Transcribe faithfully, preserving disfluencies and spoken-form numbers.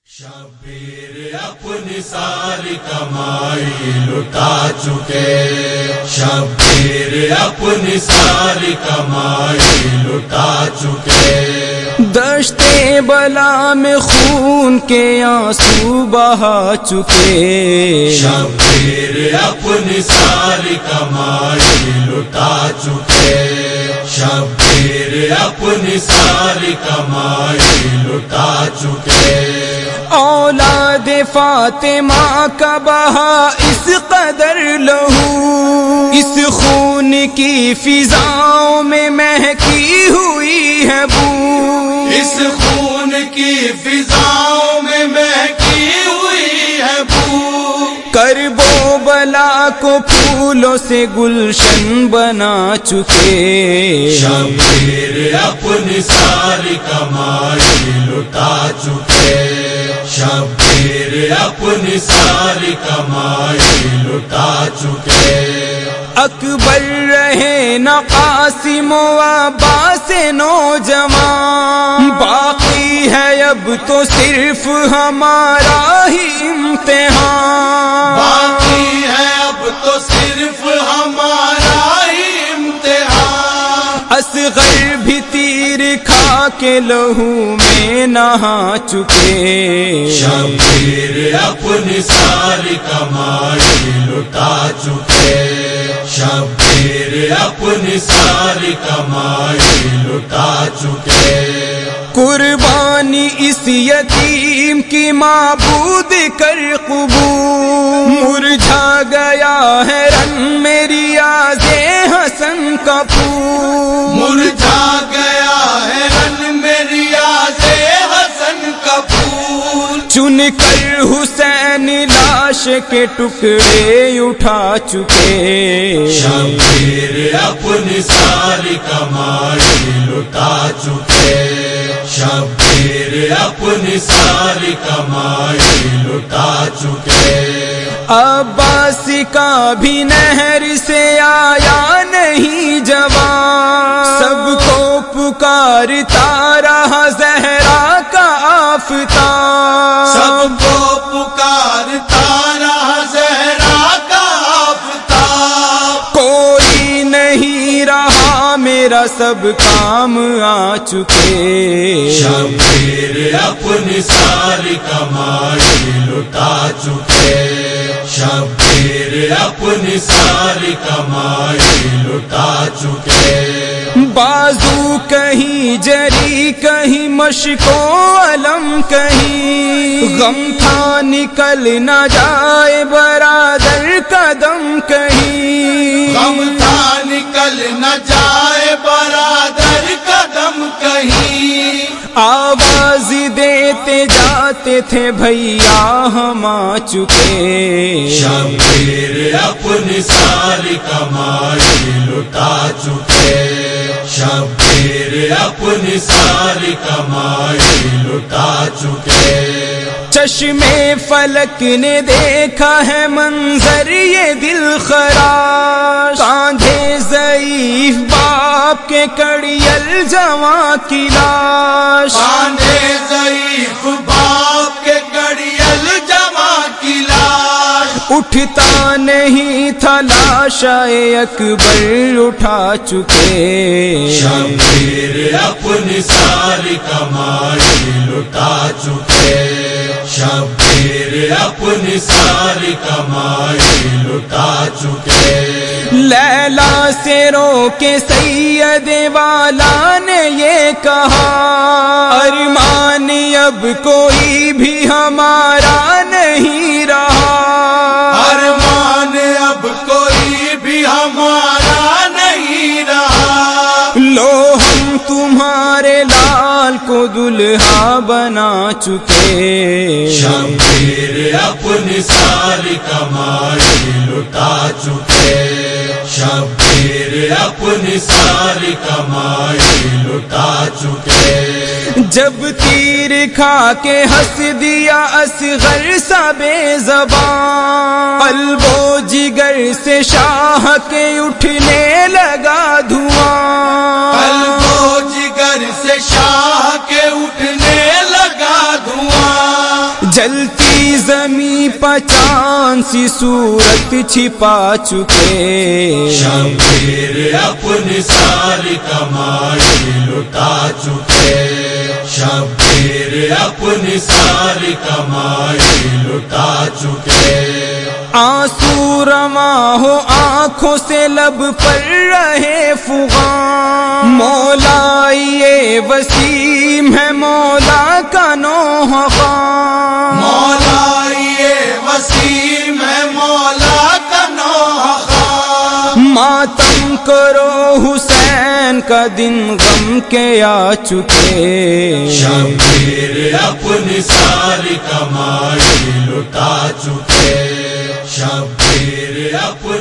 شبیر اپنی ساری کمائی لٹا چکے، شبیر اپنی ساری کمائی لٹا چکے، دشت بلا میں خون کے آنسو بہا چکے، شبیر اپنی ساری کمائی لٹا چکے، شبیر اپنی ساری کمائی لٹا چکے، اولاد فاطمہ کا بہا اس قدر لہو، اس خون کی فضاؤں میں مہکی ہوئی ہے بو، اس خون کی فضاؤں میں مہکی ہوئی ہے بو، کرب و بلا کو پھولوں سے گلشن بنا چکے، شبیر اپنی ساری کمائی لٹا چکے، شبیر اپنی ساری کمائی لٹا چکے، اکبر رہے نہ قاسم و عباس نوجوان، باقی ہے اب تو صرف ہمارا ہی امتحان، باقی ہے اب تو صرف ہمارا ہی امتحان، اصغر بھی تیر کھا کے لہو میں نہا چکے، شبیر اپنی ساری کمائی لٹا چکے، شبیر اپنی ساری کمائی لٹا چکے، قربانی اس یتیم کی معبود کر قبول، مرجھا گیا ہے رنگ میری آز حسن کا پھول، مرجھا گیا ہے رنگ میری آز حسن کا پھول، چن کر حسین لاش کے ٹکڑے اٹھا چکے، شبیر اپنی ساری کمائی لٹا چکے، شبیر اپنی ساری کمائی لٹا چکے، عباس کا بھی نہر سے آیا نہیں جوان، سب کو پکارتا رہا زہرا کا آفتاب، سب کو پکارتا رہا زہرا کا آفتاب، کوئی نہیں رہا میرا سب کام آ چکے، شبیر اپنی ساری کمائی لٹا چکے، شبیر اپنی ساری کمائی لٹا چکے، بازو کہیں جری کہیں مشکو علم کہیں، غم تھا نکل نہ جائے برادر قدم کہیں، غم تھا نکل نہ جائے برادر قدم کہیں، آواز دیتے جاتے تھے بھیا ہم آ چکے، شبیر اپنی ساری کمائی لٹا چکے، شبیر اپنی ساری کمائی لٹا چکے، چشمے فلک نے دیکھا ہے منظر یہ دل خراش، کاندھے ضعیف باپ کے کڑیل جواں کی لاش، کاندھے ضعیف باپ کے کڑیل جواں کی لاش، اٹھتا نہیں تھا لاشائے اکبر اٹھا چکے، شبیر اپنی ساری کمائی لٹا چکے، شبیر اپنی ساری کمائی لٹا چکے، لیلا سے رو کے سید والا نے یہ کہا، ارمان اب کوئی بھی ہمارا نہیں رہا، ارمان اب کوئی بھی ہمارا نہیں رہا، لو ہم تمہارے لال کو دلہا بنا چکے، شبیر اپنی ساری کمائی لٹا چکے، شبیر اپنی ساری کمائی لٹا چکے، جب تیر کھا کے ہنس دیا اصغر سا بے زبان، قلب و جگر سے شاہ کے اٹھنے لگا دھواں، قلب و جگر سے شاہ کے اٹھنے لگا دھواں، جلتی زمین پچان سی صورت چھپا چکے، شبیر اپنی ساری کمائی لٹا چکے، شبیر اپنی ساری کمائی لٹا چکے، آنسو رواں ہو آنکھوں سے لب پر رہے فغاں، مولا یہ وسیم ہے مولا کا نوح خواں، مولا یہ وسیم ہے مولا کا نوح خواں، ماتم کرو حسین کا دن غم کے آ چکے، شبیر اپنی ساری کمائی لٹا چکے، شبیر اپنی